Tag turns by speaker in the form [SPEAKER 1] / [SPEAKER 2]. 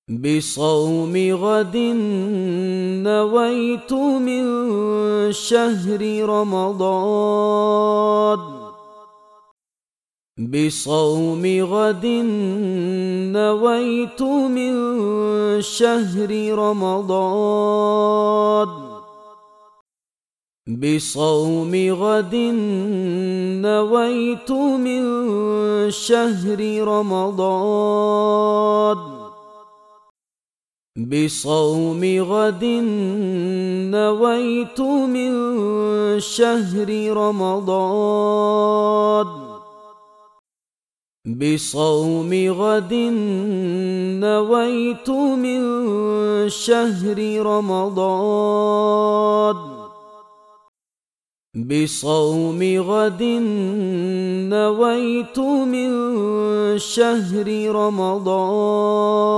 [SPEAKER 1] بصوم غد نويت من شهر رمضان. بصوم غد نويت من شهر رمضان. بصوم غد نويت من شهر رمضان. بصوم غد نويت من شهر رمضان. بصوم غد نويت من شهر رمضان. بصوم غد نويت من شهر رمضان.